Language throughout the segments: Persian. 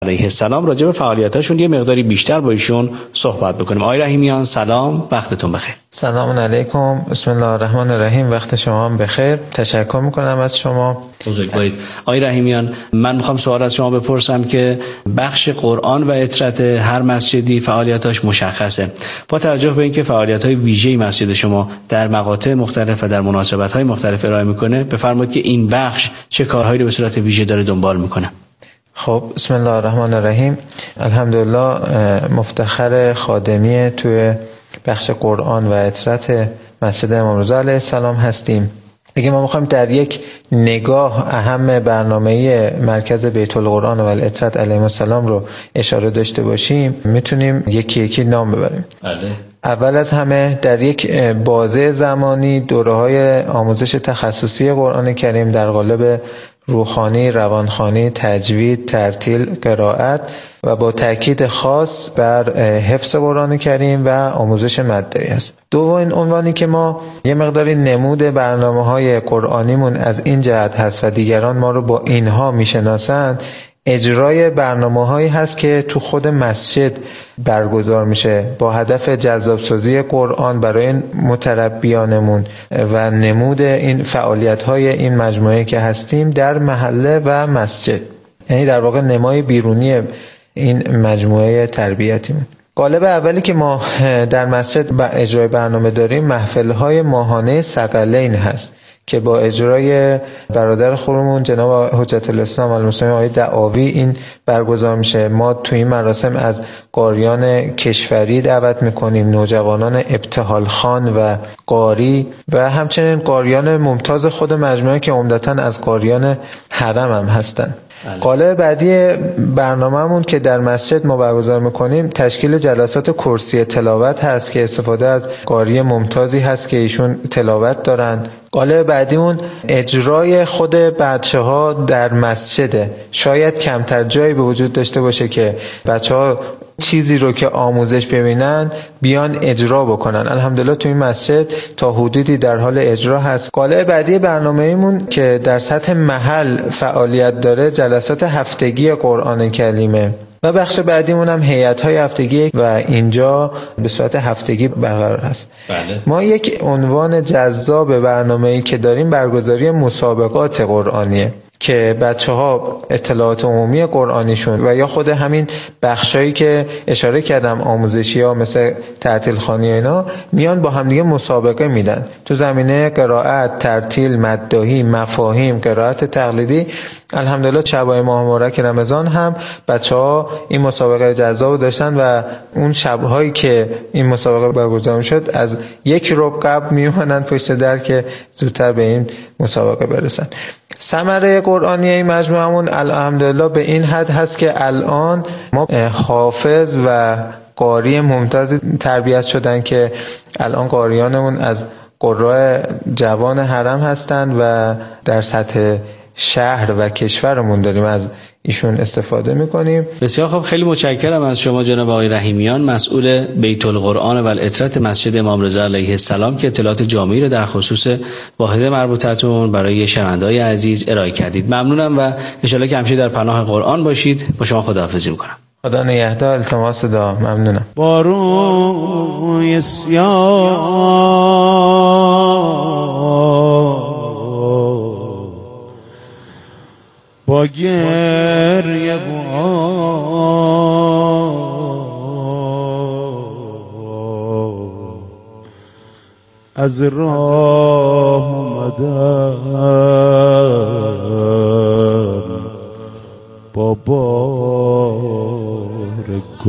علیه السلام راجع به فعالیتاشون یه مقداری بیشتر با ایشون صحبت بکنیم. آقای رحیمیان سلام، وقتتون بخیر. سلام علیکم، بسم الله الرحمن الرحیم. وقت شما هم بخیر. تشکر میکنم از شما. بزرگوارید. آقای رحیمیان، من میخوام سوال از شما بپرسم که بخش قرآن و عطرت هر مسجدی فعالیتاش مشخصه. با توجه به اینکه فعالیت‌های ویژه‌ای مسجد شما در مقاطع مختلف و در مناسبت‌های مختلف ارائه میکنه، بفرمایید که این بخش چه کارهایی رو به صورت ویژه داره دنبال میکنه؟ خب، بسم الله الرحمن الرحیم. الحمدلله مفتخر خادمی توی بخش قرآن و عطرت مسجد امام رضا علیه السلام هستیم. اگه ما میخوایم در یک نگاه اهم برنامه مرکز بیت القرآن و العطرت علیه السلام رو اشاره داشته باشیم، میتونیم یکی یکی نام ببریم. بله. اول از همه در یک بازه زمانی دوره‌های آموزش تخصصی قرآن کریم در قالب روحانی، روانخوانی، تجوید، ترتیل، قرائت و با تاکید خاص بر حفظ قرآن کریم و آموزش مدعی است. دومین عنوانی که ما یه مقداری نمود برنامه‌های قرآنیمون از این جهت هست و دیگران ما رو با اینها میشناسند، اجرای برنامه‌هایی هست که تو خود مسجد برگزار میشه با هدف جذاب‌سازی قرآن برای متربیانمون و نمود این فعالیت‌های این مجموعه که هستیم در محله و مسجد، یعنی در واقع نمای بیرونی این مجموعه تربیتیمون. قالب اولی که ما در مسجد با اجرای برنامه داریم محفل‌های ماهانه ثقلین هست که با اجرای برادر خورمون جناب حجت الاسلام والمسلمین آقای دعاوی این برگزار میشه. ما توی این مراسم از قاریان کشوری دعوت میکنیم، نوجوانان ابتهال خان و قاری و همچنین قاریان ممتاز خود مجموعه که عمدتاً از قاریان حرم هم هستن. قالب بعدی برنامه‌مون که در مسجد ما برگزار میکنیم تشکیل جلسات کرسی تلاوت هست که استفاده از قاری ممتازی هست که ایشون تلاوت دارن. قالب بعدیمون اجرای خود بچه‌ها در مسجده. شاید کمتر جایی به وجود داشته باشه که بچه‌ها چیزی رو که آموزش ببینن بیان اجرا بکنن. الحمدلله تو این مسجد تا حدودی در حال اجرا هست. قالب بعدی برنامه‌مون که در سطح محل فعالیت داره جلسات هفتگی قرآن کریمه و بخش بعدیمون هم هیئت‌های هفتگی و اینجا به صورت هفتگی برقرار هست. بله. ما یک عنوان جذاب برنامه‌ای که داریم برگزاری مسابقات قرآنیه که بچه‌ها اطلاعات عمومی قرآنیشون و یا خود همین بخشایی که اشاره کردم آموزشی‌ها مثل ترتیل خوانی اینا میان با همدیگه مسابقه میدن تو زمینه قرائت، ترتیل، مداحی، مفاهیم، قرائت تقلیدی. الحمدلله شب‌های ماه مبارک رمضان هم بچه‌ها این مسابقه جذاب داشتن و اون شب‌هایی که این مسابقه برگزار می‌شد از یک ربع قبل میومدن پشت در که زودتر به این مسابقه برسن. ثمره قرآنی این مجموعمون الحمدلله به این حد هست که الان ما حافظ و قاری ممتاز تربیت شدن که الان قاریانمون از قراء جوان حرم هستن و در سطح شهر و کشورمون داریم از ایشون استفاده میکنیم. بسیار خوب، خیلی متشکرم از شما جناب آقای رحیمیان، مسئول بیت القرآن و العطرت مسجد امام رضا علیه السلام که اطلاعات جامعی رو در خصوص واحد مربوطتون برای شنونده‌های عزیز ارائه کردید. ممنونم و انشالله که همیشه در پناه قرآن باشید. با شما خداحافظی میکنم. خدا نگهدار. التماس دعا. ممنونم. باروی سیاه با گریه از راه اومدم با بار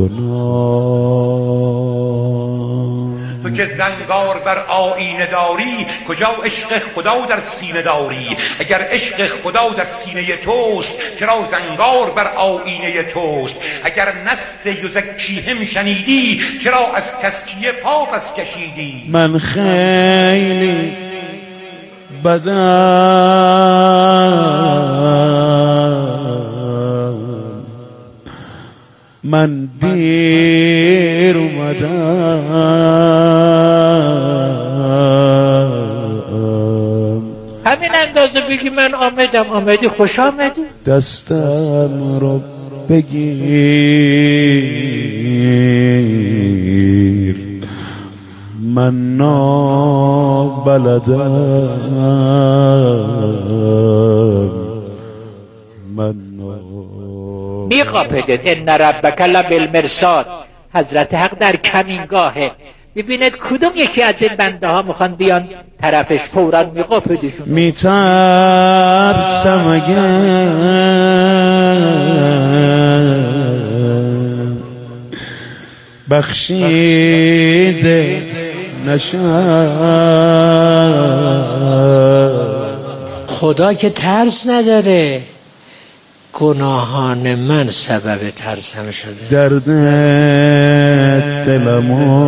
گناه. تو که زنگار بر آینه داری کجا عشق خدا در سینه داری؟ اگر عشق خدا در سینه توست چرا زنگار بر آینه توست؟ اگر نص یزکیهم شنیدی چرا از تزکیه پا پس کشیدی؟ من خیلی بدم من دیر اومدم. همین اندازه بگی من آمدی خوش آمدی. دستم رو بگیر، من نابلدم، من میقاپدت ان ربک لبالمرصاد. حضرت حق در کمینگاهه، ببیند کدوم یکی از این بنده ها میخوان بیان طرفش، فوراً میقاپدشون. میترسم اگر بخشیده نشد. خدا که ترس نداره، گناهان من سبب ترسم شده. درد دلمو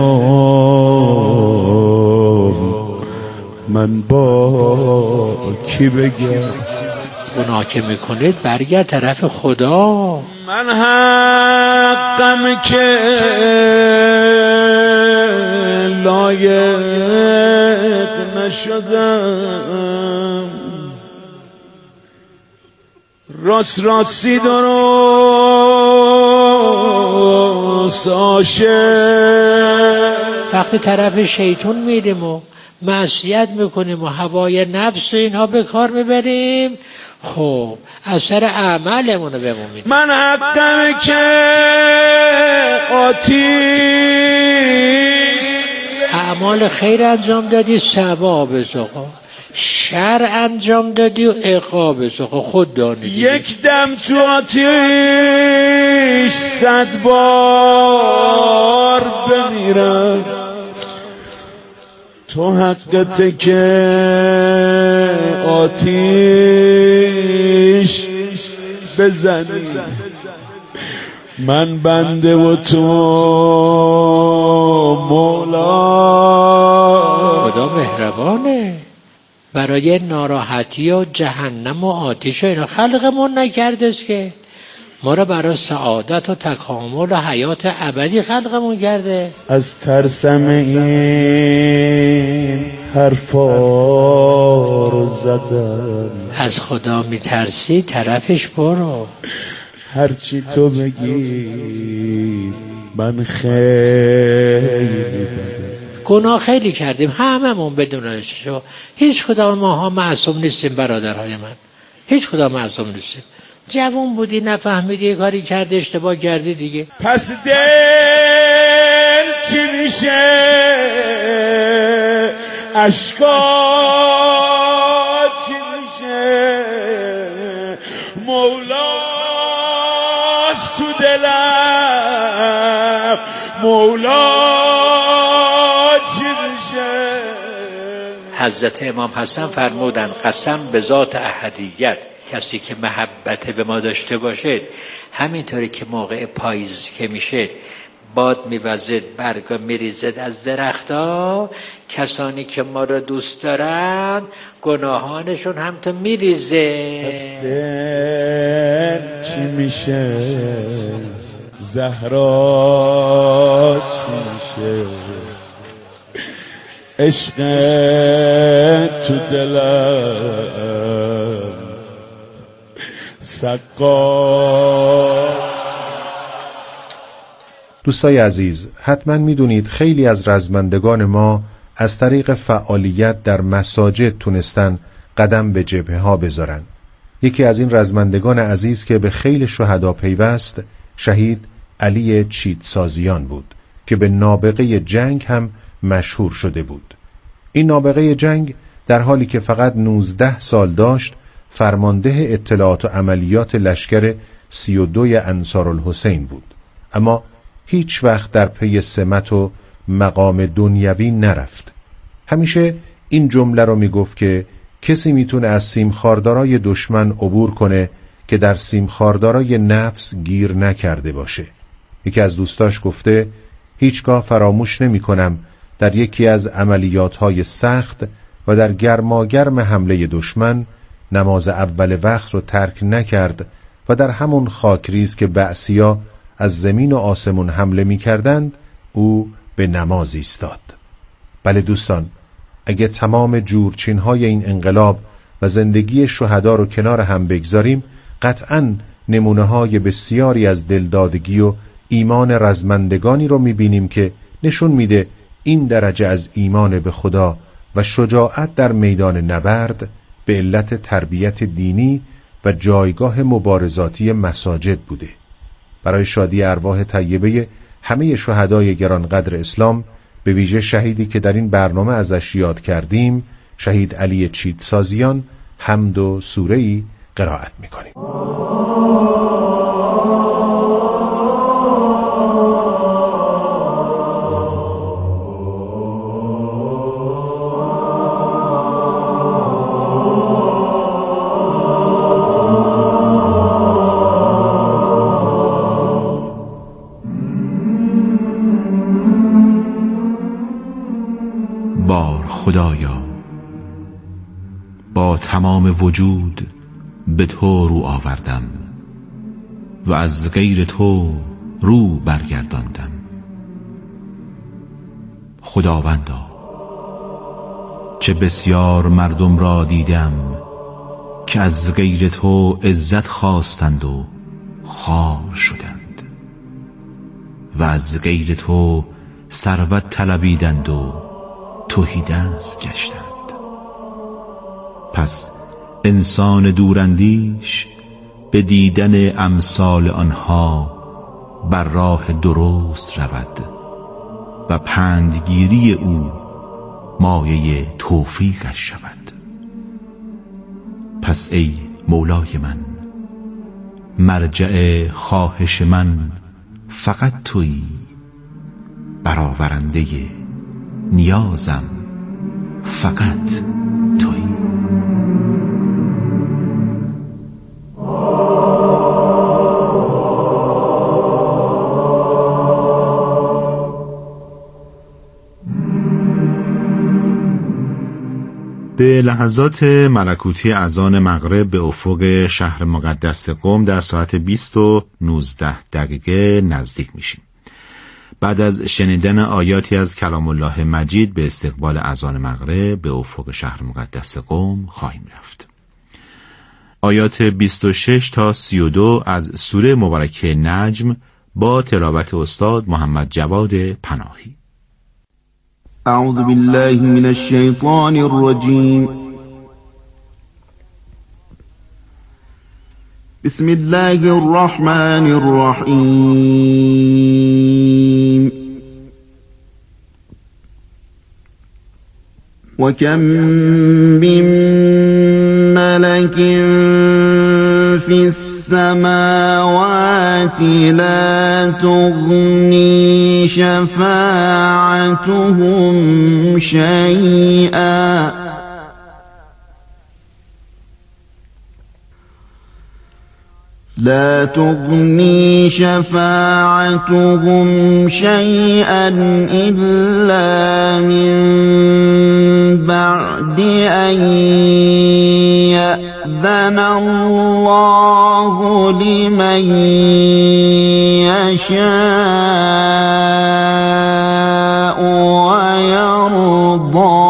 من با کی بگم؟ گناه که میکنید برگرد طرف خدا. من حقم که لایق نشدم، راستی درست عاشق. وقتی طرف شیطون میریم و معصیت میکنیم و هوای نفس و اینها به کار میبریم، خب اثر اعمالمونو بمونیم. من حقم که آتیش، اعمال خیر انجام دادی ثواب زقا، شر انجام دادی و عقاب زقا، خود دانی. یک دم تو آتیش 100 بار بمیرم، تو حقت که آتیش بزنی، من بنده و تو مولا. خدا مهربانه، برای ناراحتی و جهنم و آتش و اینا خلقمون نکردش که، ما را برای سعادت و تکامل و حیات ابدی خلقمون کرده. از ترسم این حرفا رو زدم، از خدا میترسی طرفش برو. هرچی تو بگی من خیلی گناه خیلی کردیم هممون بدون شو. هیچ کدام ماها معصوم نیستیم برادرهای من، هیچ کدام معصوم نیستیم. جوان بودی نفهمیدی یه کاری کردی اشتباه کردی دیگه. پس دل چی میشه؟ اشکا چی میشه؟ مولاست تو دلم، مولا چی میشه؟ حضرت امام حسن فرمودن قسم به ذات احدیت، کسی که محبت به ما داشته باشه، همینطوری که موقع پاییز که میشه باد میوزد، برگا میریزد از درختها، کسانی که ما را دوست دارن گناهانشون هم تو میریزه. پس دل چی میشه؟ زهرا چی میشه؟ عشق تو دلم سقا. دوستای عزیز، حتما میدونید خیلی از رزمندگان ما از طریق فعالیت در مساجد تونستن قدم به جبهه ها بذارن. یکی از این رزمندگان عزیز که به خیل شهدا پیوست، شهید علی چیتسازیان بود که به نابغه جنگ هم مشهور شده بود. این نابغه جنگ در حالی که فقط 19 سال داشت، فرمانده اطلاعات و عملیات لشکر 32 انصارالحسین بود، اما هیچ وقت در پی سمت و مقام دنیوی نرفت. همیشه این جمله رو میگفت که کسی میتونه از سیمخاردارای دشمن عبور کنه که در سیمخاردارای نفس گیر نکرده باشه. یکی از دوستاش گفته هیچگاه فراموش نمی کنم در یکی از عملیات‌های سخت و در گرماگرم حمله دشمن نماز اول وقت رو ترک نکرد و در همون خاکریز که بعثیا از زمین و آسمون حمله می کردند او به نماز ایستاد. بله دوستان، اگه تمام جورچین‌های این انقلاب و زندگی شهدا رو کنار هم بگذاریم، قطعاً نمونه‌های بسیاری از دلدادگی و ایمان رزمندگانی رو می‌بینیم که نشون میده این درجه از ایمان به خدا و شجاعت در میدان نبرد به علت تربیت دینی و جایگاه مبارزاتی مساجد بوده. برای شادی ارواح طیبه همه شهدای گرانقدر اسلام، به ویژه شهیدی که در این برنامه ازش یاد کردیم، شهید علی چیتسازیان، حمد و سوره‌ای قرائت می‌کنیم. خدایا، با تمام وجود به تو رو آوردم و از غیر تو رو برگرداندم. خداوندا، چه بسیار مردم را دیدم که از غیر تو عزت خواستند و خوار شدند و از غیر تو ثروت طلبیدند و تهیدست گشتند. پس انسان دوراندیش به دیدن امثال آنها بر راه درست رود و پندگیری او مایه توفیقش شود. پس ای مولای من، مرجع خواهش من فقط تویی، برآورنده نیازم فقط تویی. به لحظات ملکوتی اذان مغرب به افق شهر مقدس قم در ساعت 20:19 نزدیک میشیم. بعد از شنیدن آیاتی از کلام الله مجید به استقبال اذان مغرب به افق شهر مقدس قم خواهیم رفت. آیات 26 تا 32 از سوره مبارکه نجم با تلاوت استاد محمد جواد پناهی. اعوذ بالله من الشیطان الرجیم. بسم الله الرحمن الرحیم. وكم من ملك في السماوات لا تغني شفاعتهم شيئا إلا من بعد أن يأذن الله لمن يشاء ويرضى.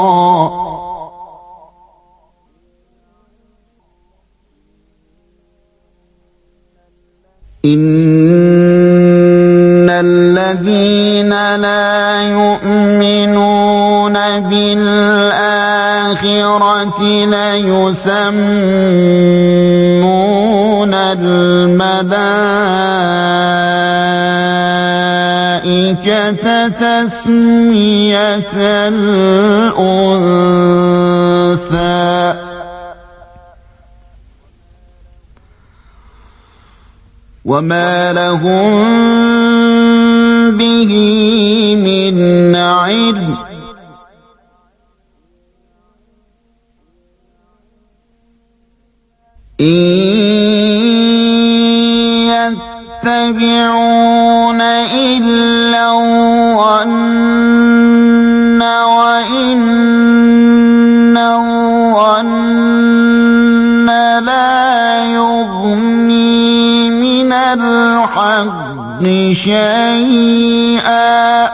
إن الذين لا يؤمنون بالآخرة ليسمون الملائكة تسمية الأنثى. وما لهم به من علم إن يتبعون إلا الظن وإن الظن لا يغني من الحق شيئا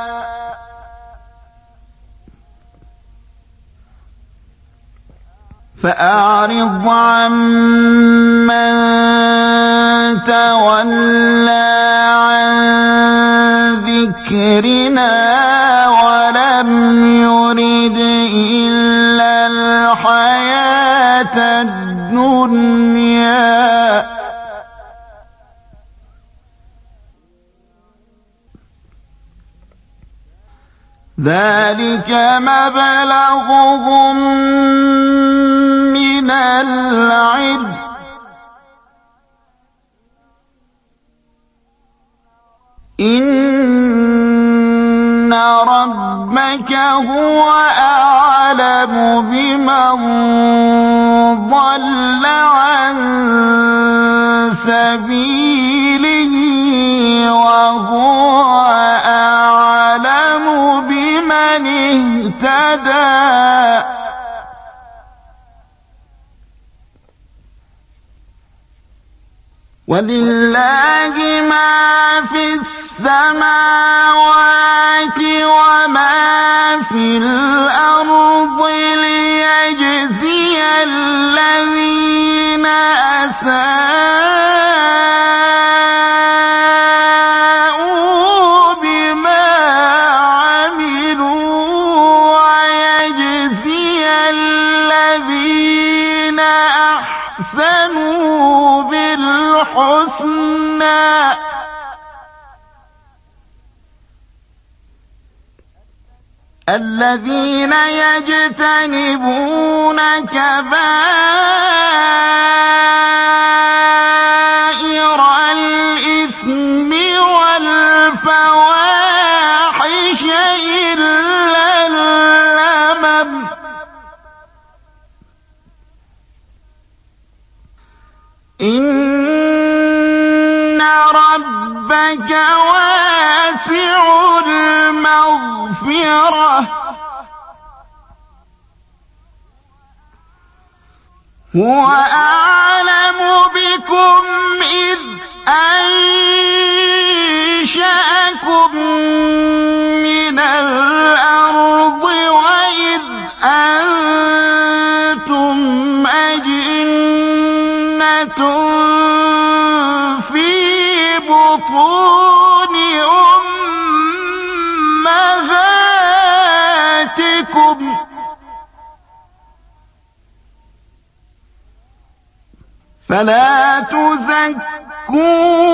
فأعرض عمن تولى عن ذكرنا ولم يرد إلا الحياة الدنيا ذلك مبلغهم من العلم إن ربك هو أعلم بمن ضل عن سبيله وهو أعلم بمن اهتدى ولله ما في السماوات وما في الأرض ليجزي الذين أساءوا بما عملوا ويجزي الذين أحسنوا بالحسنى الذين يجتنبون كبائر الإثم والفواحش إلا اللمم إن ربك واسع المغفرة هو أعلم بكم إذ أنشأكم من الأرض وإذ أنتم أجنة في بطون أمهاتكم فلا تزكوا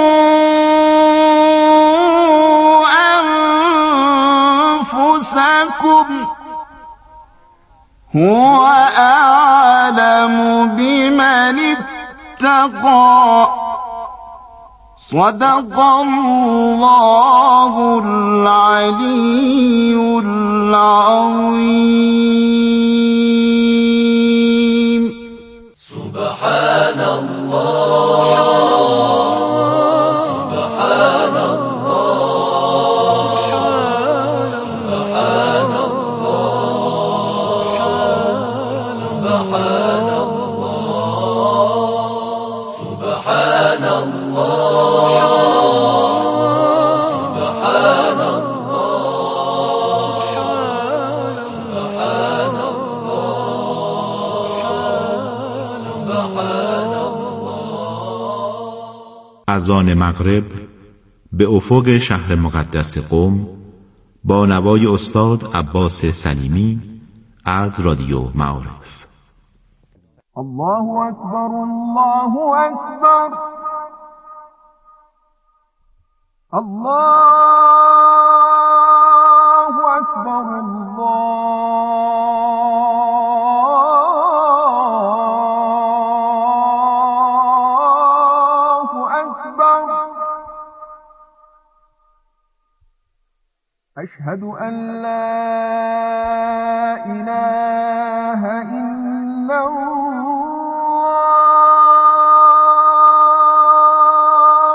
أنفسكم هو أعلم بمن اتقى صدق الله العلي العظيم سبحان الله سبحان الله سبحان الله سبحان الله سبحان اذان مغرب به افق شهر مقدس قم با نوای استاد عباس سلیمی از رادیو معارف. الله اکبر الله اکبر الله اکبر الله اکبر اشهد ان لا اله الا الله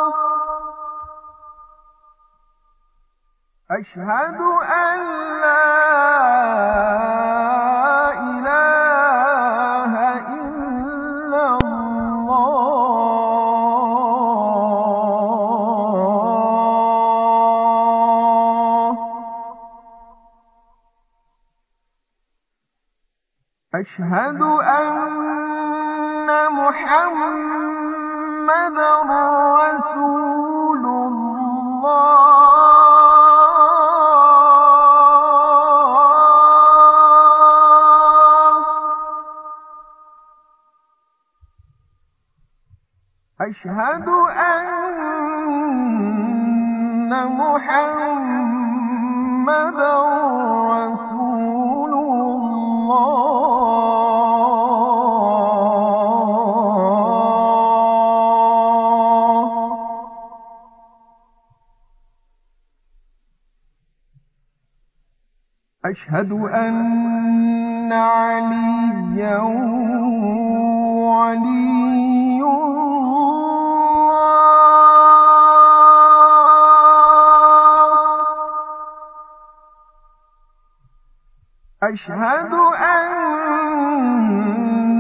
أشهد أن لا إله إلا الله أشهد أن محمدا رسول الله. أشهد أن محمدا رسول الله. أشهد أن عليا ولي أشهد أن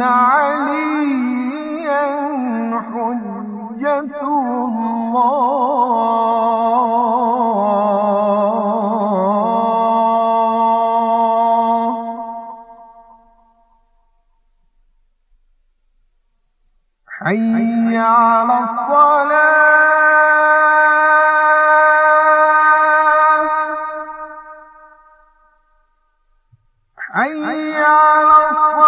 عليا حجة الله. حي على الصلاة. حي على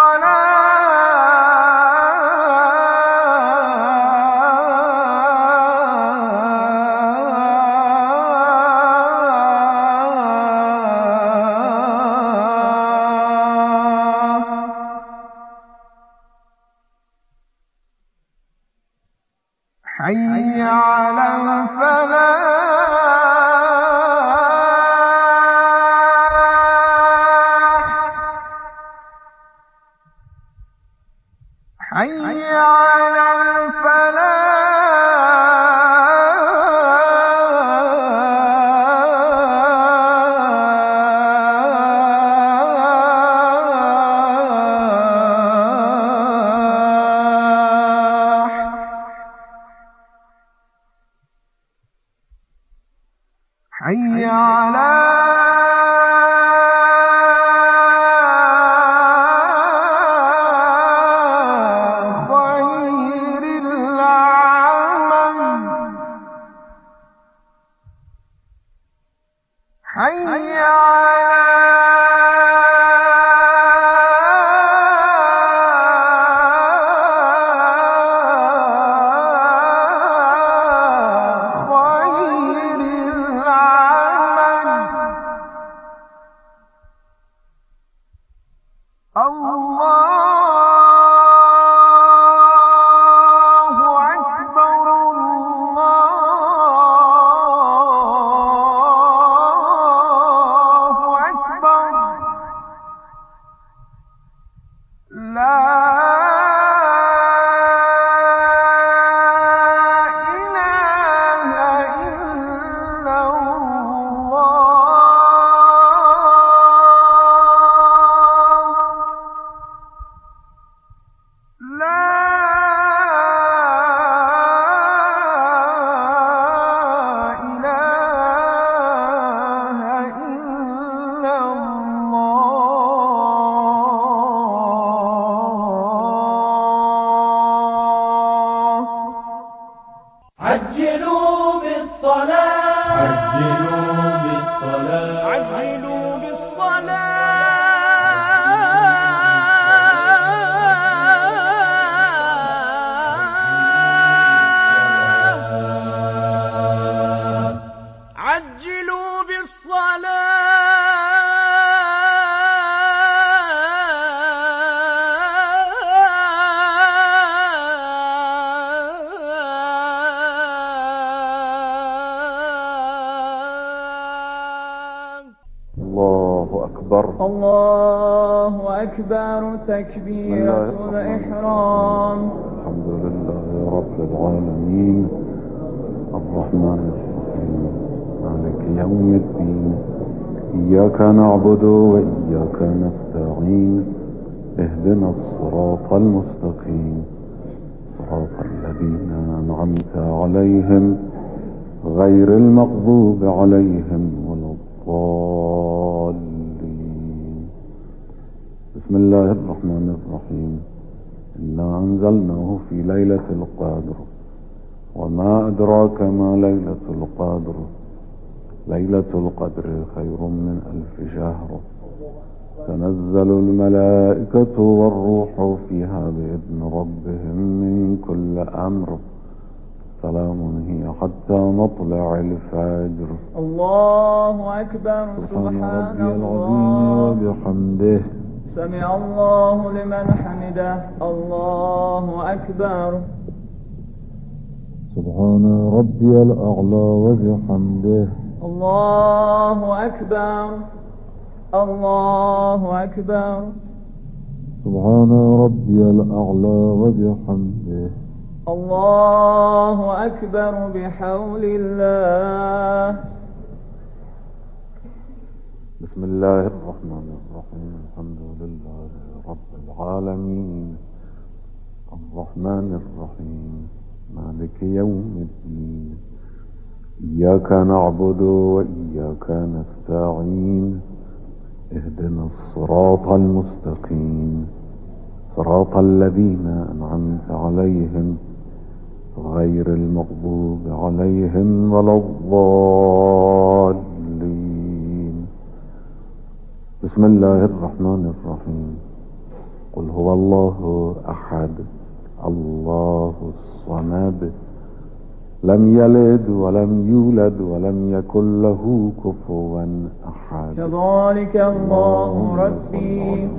حي على الفلاح. حي على حي على خير العمل. حي عجلوا بالصلاة. عجلوا بالصلاة. عجلوا بالصلاة. عجلوا بالصلاة. الله أكبر تكبيرة الإحرام. الحمد لله رب العالمين الرحمن الرحيم مالك يوم الدين إياك نعبد وإياك نستعين اهدنا الصراط المستقيم صراط الذين أنعمت عليهم غير المغضوب عليهم ولا الضالين. بسم بسم الله الرحمن الرحيم. إنا أنزلناه في ليلة القدر وما أدراك ما ليلة القدر ليلة القدر خير من 1000 شهر تنزل الملائكة والروح فيها بإذن ربهم من كل أمر سلام هي حتى مطلع الفجر. الله أكبر. سبحان ربي الله العظيم وبحمده سمع الله لمن حمده. الله أكبر. سبحان ربي الأعلى وبحمده. الله أكبر. الله أكبر. سبحان ربي الأعلى وبحمده. الله أكبر بحول الله. بسم الله الرحمن الرحيم. الحمد لله رب العالمين الرحمن الرحيم مالك يوم الدين إياك نعبد وإياك نستعين اهدنا الصراط المستقيم صراط الذين أنعمت عليهم غير المغضوب عليهم ولا الضالين. بسم الله الرحمن الرحيم. قل هو الله أحد الله الصمد لم يلد ولم يولد ولم يكن له كفوا أحد. كذلك الله ربي.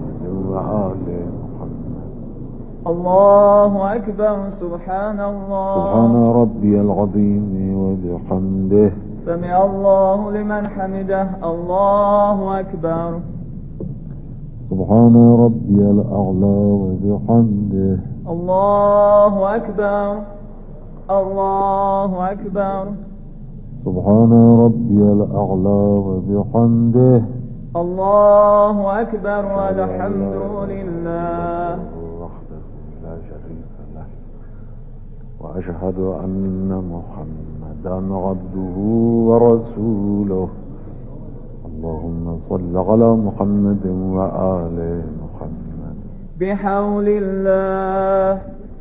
الله أكبر. سبحان الله. سبحان ربي العظيم وبحمده. سمع الله لمن حمده. الله أكبر. سبحان ربي الأعلى وبحمده. الله أكبر. الله أكبر. سبحان ربي الأعلى وبحمده. الله أكبر والحمد لله. لا شريك له وأشهد أن محمدا عبده ورسوله. اللهم صل على محمد وآل محمد بحول الله.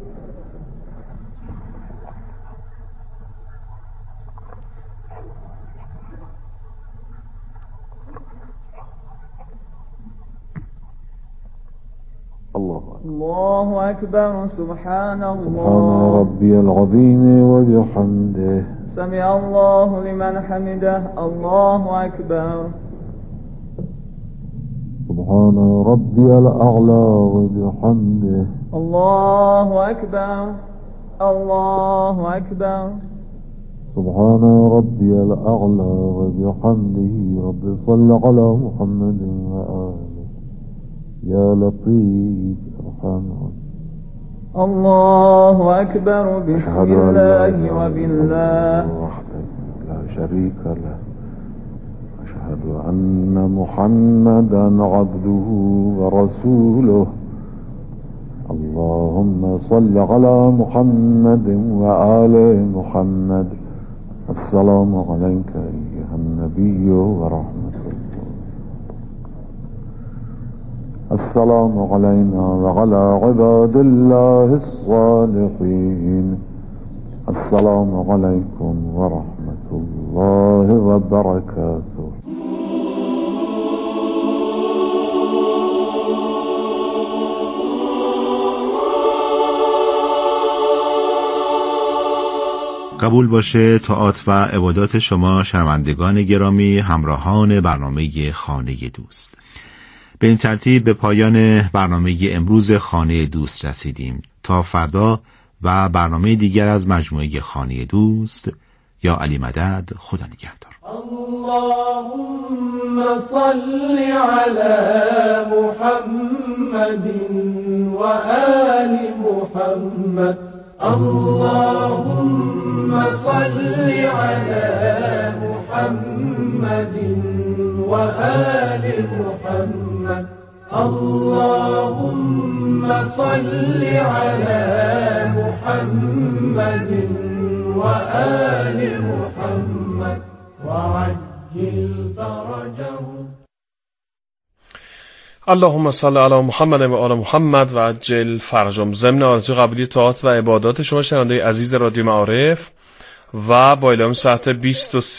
الله أكبر. سبحان الله. سبحان ربي العظيم وبحمده. سمع الله لمن حمده. الله أكبر. سبحان ربي الأعلى وبحمده. الله أكبر. الله أكبر. سبحان ربي الأعلى وبحمده. رب صل على محمد وآله يا لطيف ارحم. الله أكبر. بسم الله وبالله وحده لا شريك له. أشهد أن محمدا عبده ورسوله. اللهم صل على محمد وآل محمد. السلام عليك أيها النبي ورحمة الله. السلام علينا وعلى عباد الله الصالحين. السلام عليكم ورحمة الله وبركاته. قبول باشه طاعات و عبادات شما شنوندگان گرامی، همراهان برنامه خانه دوست. به این ترتیب به پایان برنامه امروز خانه دوست رسیدیم. تا فردا و برنامه دیگر از مجموعه خانه دوست، یا علی مدد. خدا نگهدار. اللهم صل على محمد و آل محمد. اللهم صل على محمد و آل محمد. اللهم صل على محمد و آل محمد وعجل فرجه. اللهم صل علی محمد و آل محمد و عجل فرجهم. ضمن آرزوی قبولی طاعات و عبادات شما شنوندگان عزیز رادیو معارف و با اعلام ساعت 23